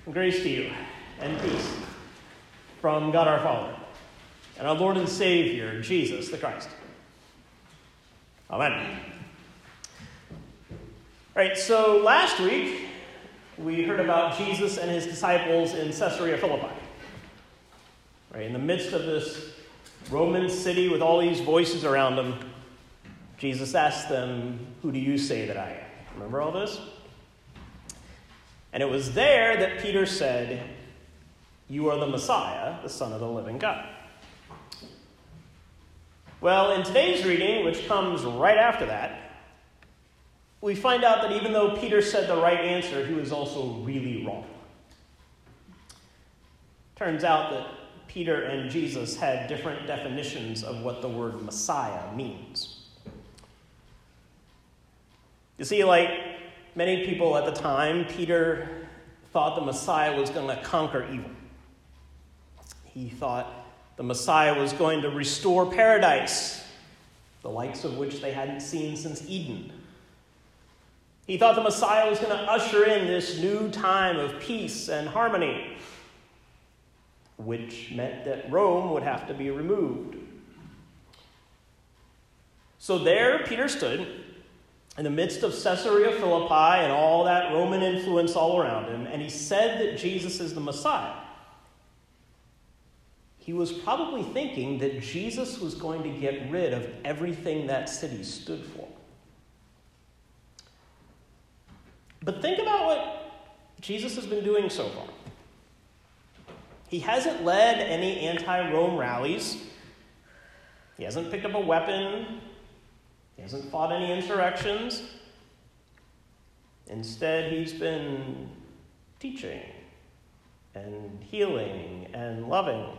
Grace to you and peace from God our Father and our Lord and Savior, Jesus the Christ. Amen. All right, so last week we heard about Jesus and his disciples in Caesarea Philippi. Right, in the midst of this Roman city with all these voices around them, Jesus asked them, "Who do you say that I am?" Remember all this? And it was there that Peter said, "You are the Messiah, the Son of the living God." Well, in today's reading, which comes right after that, we find out that even though Peter said the right answer, he was also really wrong. Turns out that Peter and Jesus had different definitions of what the word Messiah means. You see, like many people at the time, Peter thought the Messiah was going to conquer evil. He thought the Messiah was going to restore paradise, the likes of which they hadn't seen since Eden. He thought the Messiah was going to usher in this new time of peace and harmony, which meant that Rome would have to be removed. So there Peter stood in the midst of Caesarea Philippi and all that Roman influence all around him, and he said that Jesus is the Messiah. He was probably thinking that Jesus was going to get rid of everything that city stood for. But think about what Jesus has been doing so far. He hasn't led any anti-Rome rallies. He hasn't picked up a weapon. He hasn't fought any insurrections. Instead, he's been teaching and healing and loving.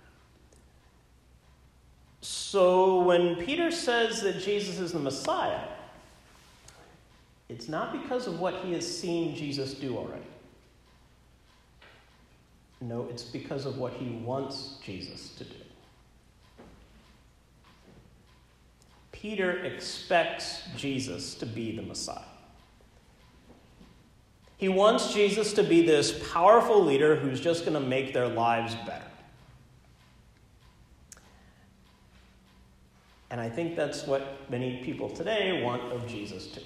So when Peter says that Jesus is the Messiah, it's not because of what he has seen Jesus do already. No, it's because of what he wants Jesus to do. Peter expects Jesus to be the Messiah. He wants Jesus to be this powerful leader who's just going to make their lives better. And I think that's what many people today want of Jesus too.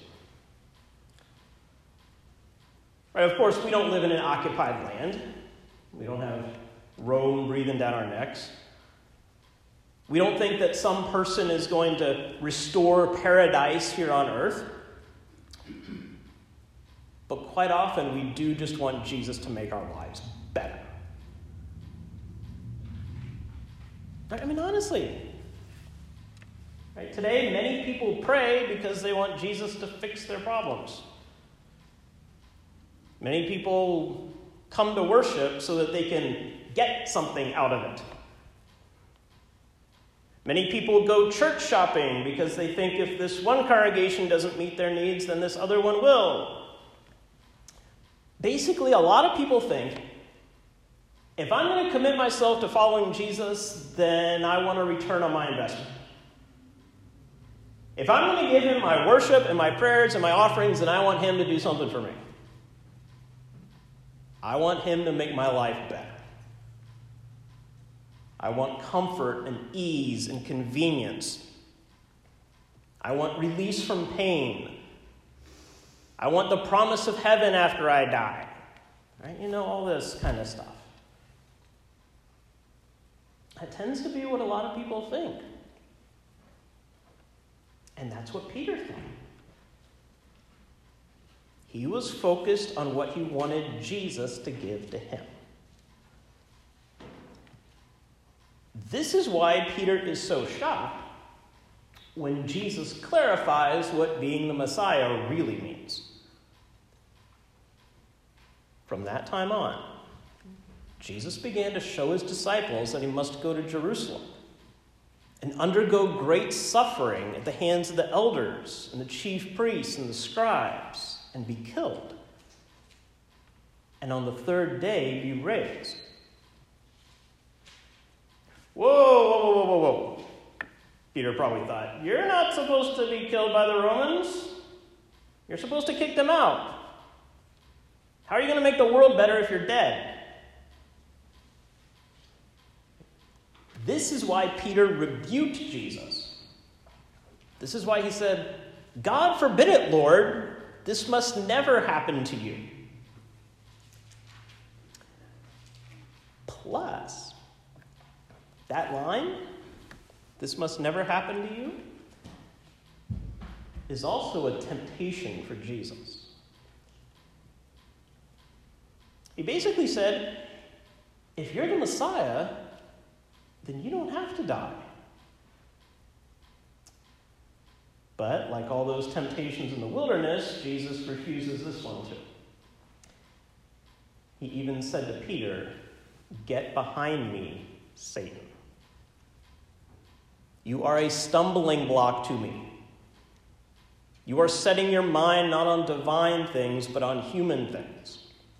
Right, of course, we don't live in an occupied land. We don't have Rome breathing down our necks. We don't think that some person is going to restore paradise here on earth. But quite often, we do just want Jesus to make our lives better. I mean, honestly. Right? Today, many people pray because they want Jesus to fix their problems. Many people come to worship so that they can get something out of it. Many people go church shopping because they think if this one congregation doesn't meet their needs, then this other one will. Basically, a lot of people think, if I'm going to commit myself to following Jesus, then I want a return on my investment. If I'm going to give him my worship and my prayers and my offerings, then I want him to do something for me. I want him to make my life better. I want comfort and ease and convenience. I want release from pain. I want the promise of heaven after I die. Right? You know, all this kind of stuff. That tends to be what a lot of people think. And that's what Peter thought. He was focused on what he wanted Jesus to give to him. This is why Peter is so shocked when Jesus clarifies what being the Messiah really means. From that time on, Jesus began to show his disciples that he must go to Jerusalem and undergo great suffering at the hands of the elders and the chief priests and the scribes and be killed, and on the third day be raised. Whoa. Peter probably thought, you're not supposed to be killed by the Romans. You're supposed to kick them out. How are you going to make the world better if you're dead? This is why Peter rebuked Jesus. This is why he said, God forbid it, Lord. This must never happen to you. Plus, that line, this must never happen to you, is also a temptation for Jesus. He basically said, if you're the Messiah, then you don't have to die. But, like all those temptations in the wilderness, Jesus refuses this one too. He even said to Peter, "Get behind me, Satan. You are a stumbling block to me. You are setting your mind not on divine things, but on human things."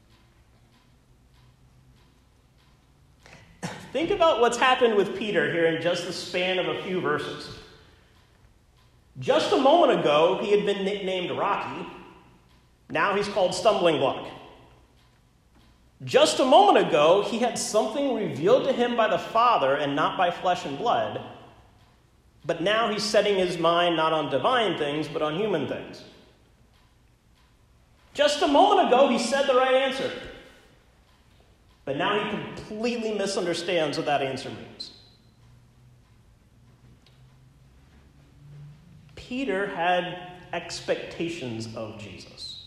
Think about what's happened with Peter here in just the span of a few verses. Just a moment ago, he had been nicknamed Rocky. Now he's called Stumbling Block. Just a moment ago, he had something revealed to him by the Father and not by flesh and blood. But now he's setting his mind not on divine things, but on human things. Just a moment ago, he said the right answer. But now he completely misunderstands what that answer means. Peter had expectations of Jesus.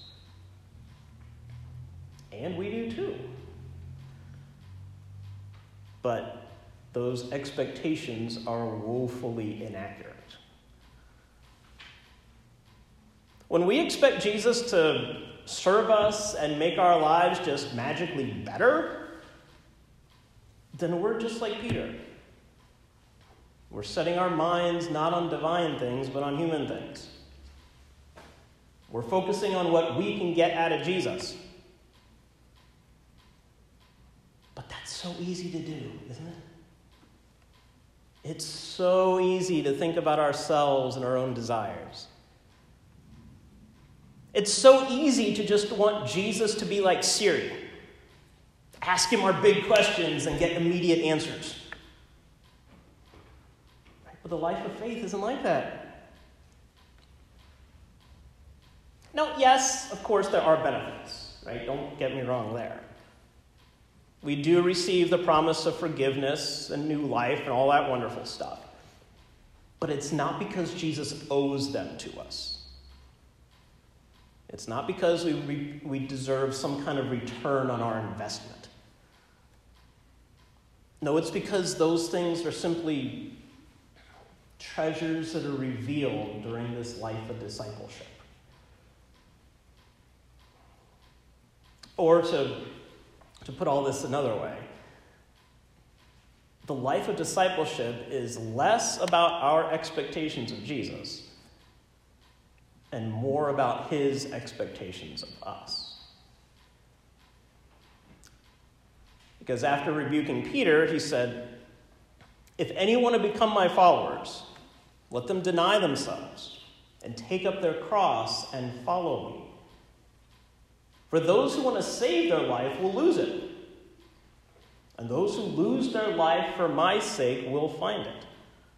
And we do too. But those expectations are woefully inaccurate. When we expect Jesus to serve us and make our lives just magically better, then we're just like Peter. We're setting our minds not on divine things, but on human things. We're focusing on what we can get out of Jesus. But that's so easy to do, isn't it? It's so easy to think about ourselves and our own desires. It's so easy to just want Jesus to be like Siri. Ask him our big questions and get immediate answers. But the life of faith isn't like that. Now, yes, of course, there are benefits, right? Don't get me wrong there. We do receive the promise of forgiveness and new life and all that wonderful stuff. But it's not because Jesus owes them to us. It's not because we deserve some kind of return on our investment. No, it's because those things are simply treasures that are revealed during this life of discipleship. Or to put all this another way, the life of discipleship is less about our expectations of Jesus and more about his expectations of us. Because after rebuking Peter, he said, "If anyone would become my followers, let them deny themselves and take up their cross and follow me. For those who want to save their life will lose it. And those who lose their life for my sake will find it.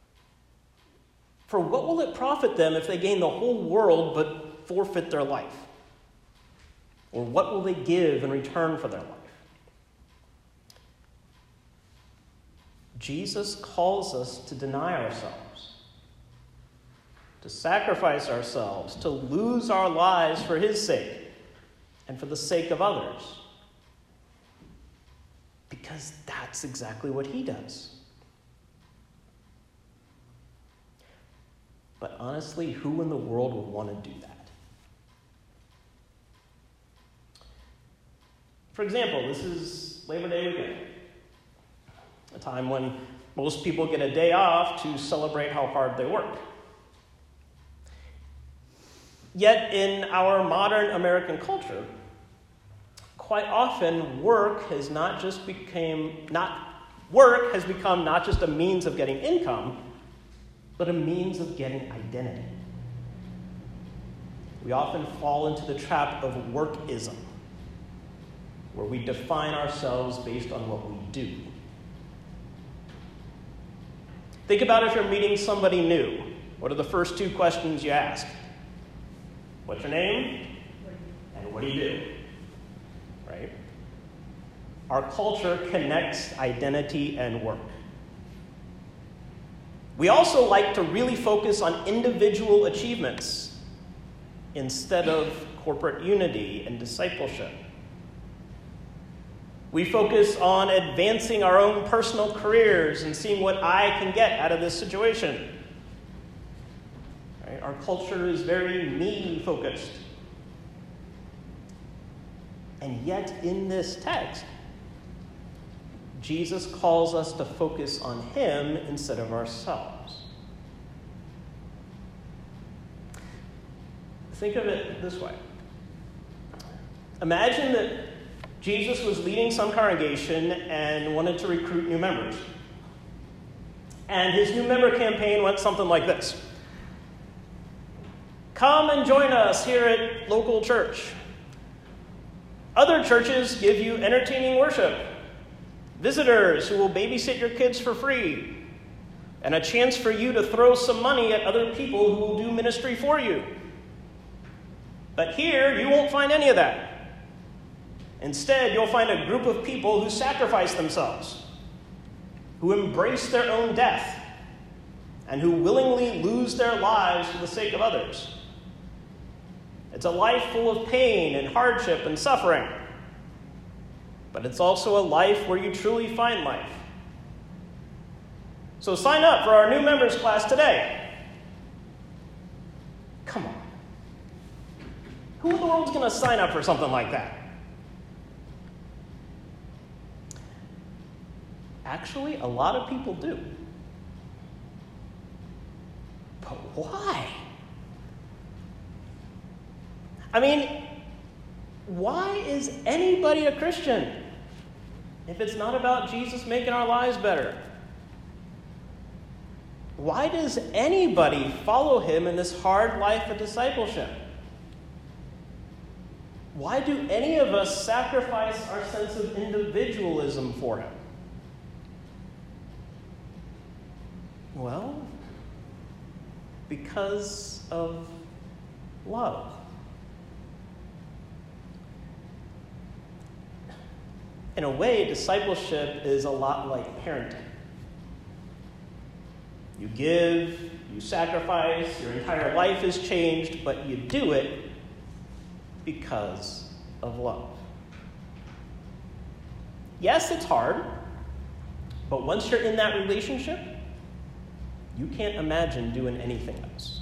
For what will it profit them if they gain the whole world but forfeit their life? Or what will they give in return for their life?" Jesus calls us to deny ourselves, to sacrifice ourselves, to lose our lives for his sake and for the sake of others. Because that's exactly what he does. But honestly, who in the world would want to do that? For example, this is Labor Day weekend, a time when most people get a day off to celebrate how hard they work. Yet in our modern American culture, quite often work has become not just a means of getting income, but a means of getting identity. We often fall into the trap of workism, where we define ourselves based on what we do. Think about if you're meeting somebody new. What are the first two questions you ask? What's your name? And what do you do? Right? Our culture connects identity and work. We also like to really focus on individual achievements instead of corporate unity and discipleship. We focus on advancing our own personal careers and seeing what I can get out of this situation. Right? Our culture is very me-focused. And yet, in this text, Jesus calls us to focus on him instead of ourselves. Think of it this way. Imagine that Jesus was leading some congregation and wanted to recruit new members. And his new member campaign went something like this. Come and join us here at local church. Other churches give you entertaining worship, visitors who will babysit your kids for free, and a chance for you to throw some money at other people who will do ministry for you. But here, you won't find any of that. Instead, you'll find a group of people who sacrifice themselves, who embrace their own death, and who willingly lose their lives for the sake of others. It's a life full of pain and hardship and suffering, but it's also a life where you truly find life. So sign up for our new members class today. Come on. Who in the world is going to sign up for something like that? Actually, a lot of people do. But why? I mean, why is anybody a Christian if it's not about Jesus making our lives better? Why does anybody follow him in this hard life of discipleship? Why do any of us sacrifice our sense of individualism for him? Well, because of love. In a way, discipleship is a lot like parenting. You give, you sacrifice, your entire life is changed, but you do it because of love. Yes, it's hard, but once you're in that relationship, you can't imagine doing anything else.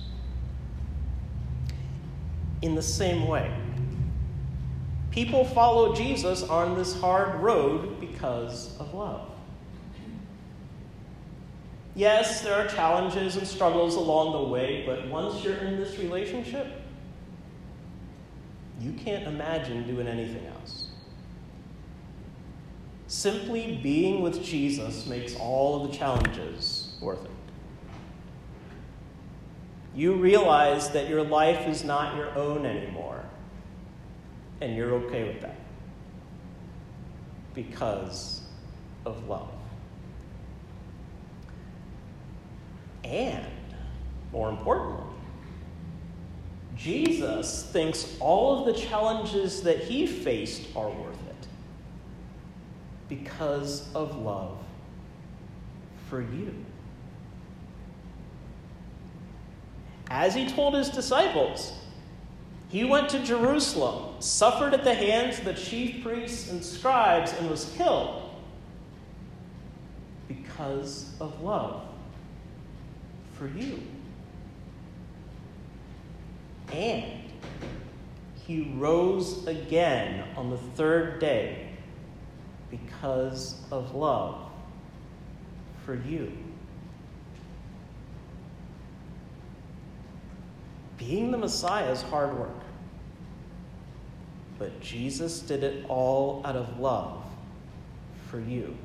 In the same way, people follow Jesus on this hard road because of love. Yes, there are challenges and struggles along the way, but once you're in this relationship, you can't imagine doing anything else. Simply being with Jesus makes all of the challenges worth it. You realize that your life is not your own anymore, and you're okay with that because of love. And, more importantly, Jesus thinks all of the challenges that he faced are worth it because of love for you. As he told his disciples, he went to Jerusalem, suffered at the hands of the chief priests and scribes, and was killed because of love for you. And he rose again on the third day because of love for you. Being the Messiah is hard work, but Jesus did it all out of love for you.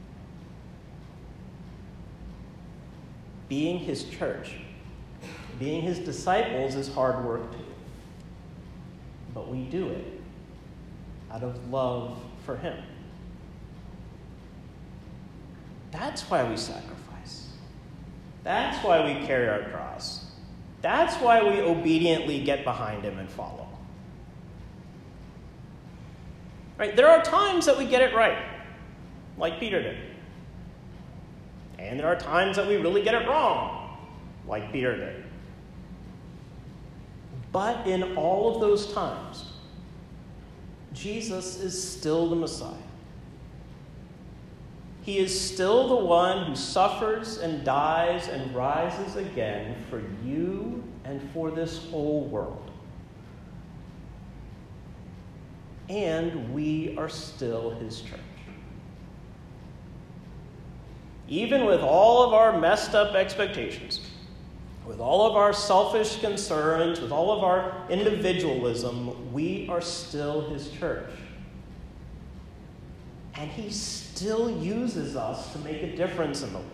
Being his church, being his disciples is hard work too, but we do it out of love for him. That's why we sacrifice. That's why we carry our cross. That's why we obediently get behind him and follow. Right? There are times that we get it right, like Peter did. And there are times that we really get it wrong, like Peter did. But in all of those times, Jesus is still the Messiah. He is still the one who suffers and dies and rises again for you and for this whole world. And we are still his church. Even with all of our messed up expectations, with all of our selfish concerns, with all of our individualism, we are still his church. And he still uses us to make a difference in the world.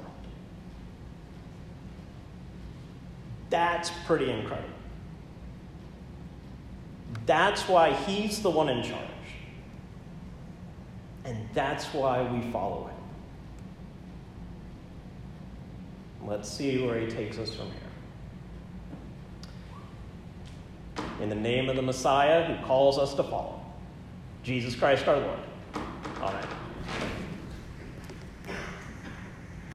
That's pretty incredible. That's why he's the one in charge. And that's why we follow him. Let's see where he takes us from here. In the name of the Messiah who calls us to follow, Jesus Christ our Lord. Amen.